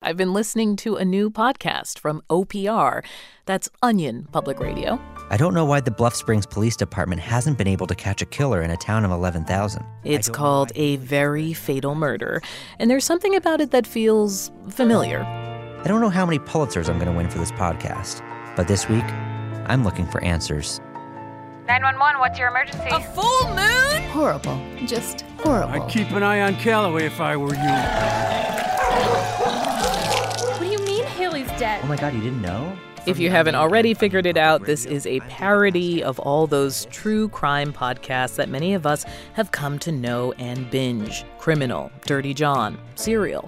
I've been listening to a new podcast from OPR. That's Onion Public Radio. I don't know why the Bluff Springs Police Department hasn't been able to catch a killer in a town of 11,000. It's called A Very Fatal Murder, and there's something about it that feels familiar. I don't know how many Pulitzers I'm going to win for this podcast, but this week, I'm looking for answers. 911, what's your emergency? A full moon? Horrible. Just horrible. I'd keep an eye on Calloway if I were you. What do you mean Haley's dead? Oh my God, you didn't know? If you haven't already figured it out, this is a parody of all those true crime podcasts that many of us have come to know and binge. Criminal, Dirty John, Serial.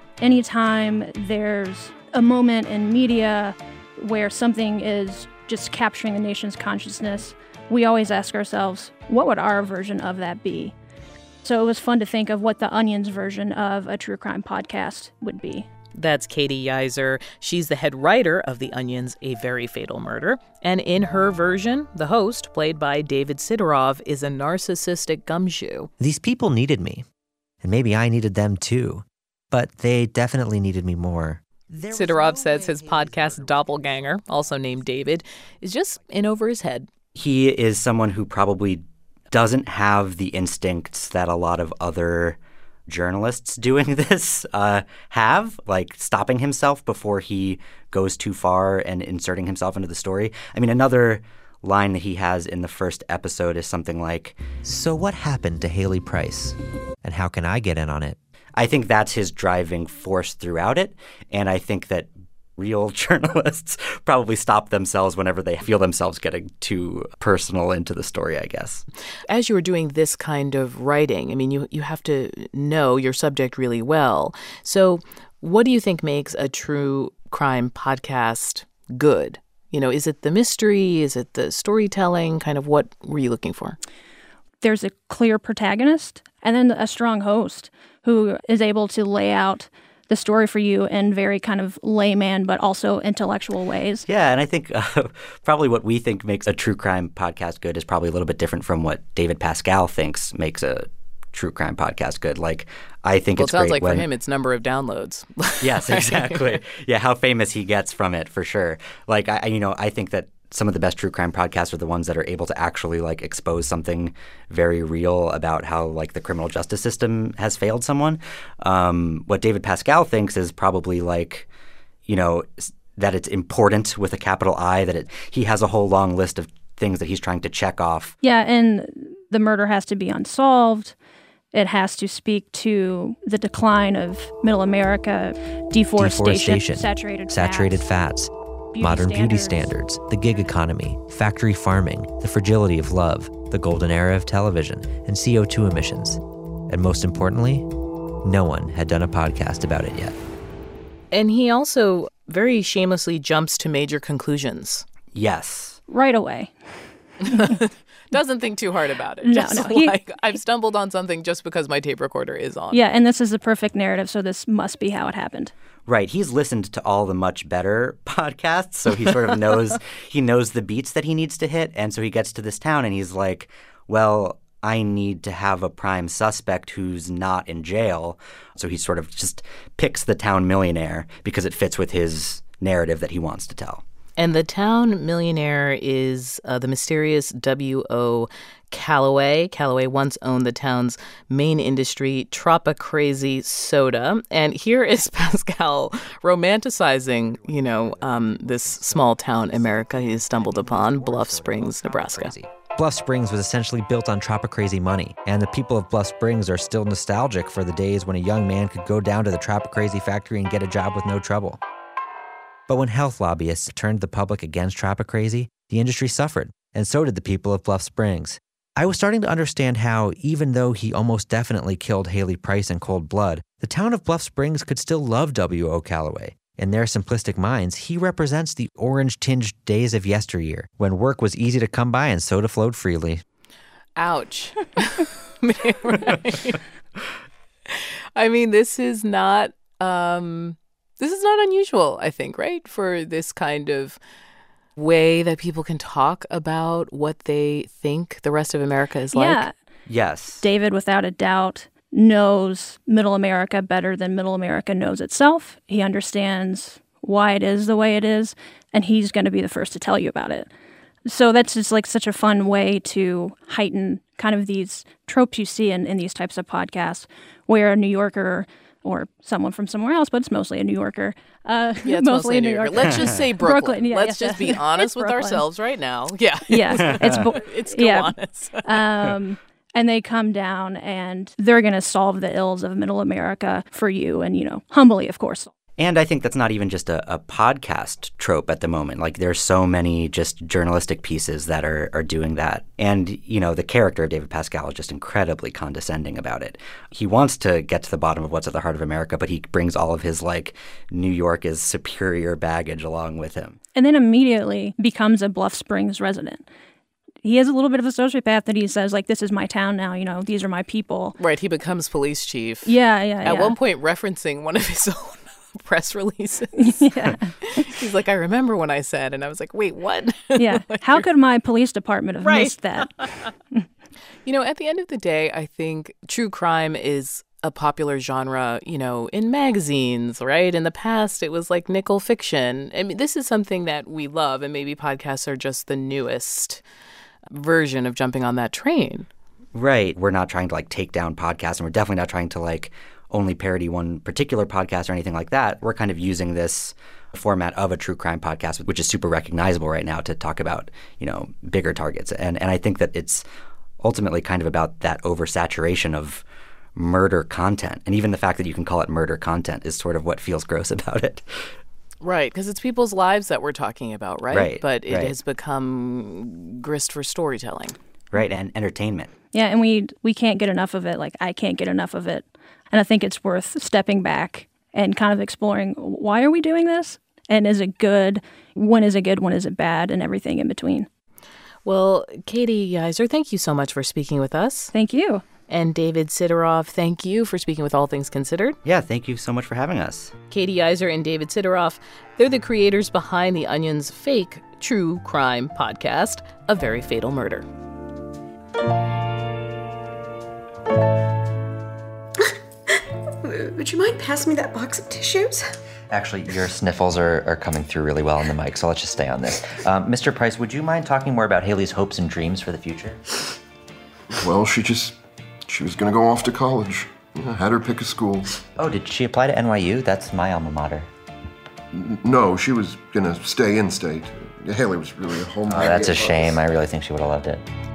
Anytime there's a moment in media where something is just capturing the nation's consciousness, we always ask ourselves, what would our version of that be? So it was fun to think of what the Onion's version of a true crime podcast would be. That's Katie Yeiser. She's the head writer of The Onion's A Very Fatal Murder. And in her version, the host, played by David Sidorov, is a narcissistic gumshoe. These people needed me, and maybe I needed them too, but they definitely needed me more. Sidorov says his podcast doppelganger, also named David, is just in over his head. He is someone who probably doesn't have the instincts that a lot of other journalists doing this have, like stopping himself before he goes too far and inserting himself into the story. I mean, another line that he has in the first episode is something like, "So what happened to Haley Price? And how can I get in on it?" I think that's his driving force throughout it. And I think that real journalists probably stop themselves whenever they feel themselves getting too personal into the story, I guess. As you were doing this kind of writing, I mean, you have to know your subject really well. So what do you think makes a true crime podcast good? You know, is it the mystery? Is it the storytelling? Kind of what were you looking for? There's a clear protagonist and then a strong host who is able to lay out the story for you in very kind of layman but also intellectual ways. Yeah, and I think probably what we think makes a true crime podcast good is probably a little bit different from what David Pascal thinks makes a true crime podcast good. Like, I think it's great. Well, it sounds like for him it's number of downloads. Yes, exactly. Yeah, how famous he gets from it, for sure. Like, I think that some of the best true crime podcasts are the ones that are able to actually like expose something very real about how like the criminal justice system has failed someone. What David Pascal thinks is probably like, you know, that it's important with a capital I, that he has a whole long list of things that he's trying to check off. Yeah, and the murder has to be unsolved. It has to speak to the decline of middle America, deforestation, saturated fats. Modern beauty standards, the gig economy, factory farming, the fragility of love, the golden era of television, and CO2 emissions. And most importantly, no one had done a podcast about it yet. And he also very shamelessly jumps to major conclusions. Yes. Right away. Doesn't think too hard about it. No. I've stumbled on something just because my tape recorder is on. Yeah, and this is the perfect narrative, so this must be how it happened. Right. He's listened to all the Much Better podcasts, so he sort of knows the beats that he needs to hit. And so he gets to this town and he's like, well, I need to have a prime suspect who's not in jail. So he sort of just picks the town millionaire because it fits with his narrative that he wants to tell. And the town millionaire is the mysterious W.O. Calloway. Calloway once owned the town's main industry, Tropicrazy Soda. And here is Pascal romanticizing, this small town America he stumbled upon, Bluff Springs, Nebraska. Bluff Springs was essentially built on Tropicrazy money, and the people of Bluff Springs are still nostalgic for the days when a young man could go down to the Tropicrazy factory and get a job with no trouble. But when health lobbyists turned the public against Tropicrazy, the industry suffered, and so did the people of Bluff Springs. I was starting to understand how, even though he almost definitely killed Haley Price in cold blood, the town of Bluff Springs could still love W.O. Calloway. In their simplistic minds, he represents the orange-tinged days of yesteryear, when work was easy to come by and soda flowed freely. Ouch. Right. I mean, this is not unusual, I think, right? For this kind of way that people can talk about what they think the rest of America is like. Yeah. Yes. David, without a doubt, knows Middle America better than Middle America knows itself. He understands why it is the way it is, and he's going to be the first to tell you about it. So that's just like such a fun way to heighten kind of these tropes you see in these types of podcasts where a New Yorker or someone from somewhere else, but it's mostly a New Yorker. It's mostly a New Yorker. Let's just say Brooklyn. Let's just be honest with ourselves right now. Yeah. Yes. It's honest. And they come down and they're going to solve the ills of Middle America for you and, humbly, of course. And I think that's not even just a podcast trope at the moment. Like, there's so many just journalistic pieces that are doing that. And, the character of David Pascal is just incredibly condescending about it. He wants to get to the bottom of what's at the heart of America, but he brings all of his, New York is superior baggage along with him. And then immediately becomes a Bluff Springs resident. He has a little bit of a sociopath that he says, this is my town now, these are my people. Right, he becomes police chief. Yeah. At one point referencing one of his own press releases. Yeah. He's like, I remember when I said, and I was like, wait, what? Yeah. How could my police department have missed that? At the end of the day, I think true crime is a popular genre, in magazines, right? In the past, it was like nickel fiction. I mean, this is something that we love, and maybe podcasts are just the newest version of jumping on that train. Right. We're not trying to take down podcasts, and we're definitely not trying to only parody one particular podcast or anything like that. We're kind of using this format of a true crime podcast, which is super recognizable right now, to talk about, bigger targets. And I think that it's ultimately kind of about that oversaturation of murder content. And even the fact that you can call it murder content is sort of what feels gross about it. Right, because it's people's lives that we're talking about, right? Right. But it has become grist for storytelling. Right, and entertainment. Yeah, and we can't get enough of it. I can't get enough of it. And I think it's worth stepping back and kind of exploring, why are we doing this? And is it good? When is it good? When is it bad? And everything in between. Well, Katie Yzer, thank you so much for speaking with us. Thank you. And David Sidoroff, thank you for speaking with All Things Considered. Yeah, thank you so much for having us. Katie Yzer and David Sidoroff, they're the creators behind The Onion's fake true crime podcast, A Very Fatal Murder. Would you mind passing me that box of tissues? Actually, your sniffles are coming through really well on the mic, so let's just stay on this. Mr. Price, would you mind talking more about Haley's hopes and dreams for the future? Well, she was going to go off to college. Had her pick a school. Oh, did she apply to NYU? That's my alma mater. No, she was going to stay in-state. Haley was really a home. Oh, that's a shame. I really think she would have loved it.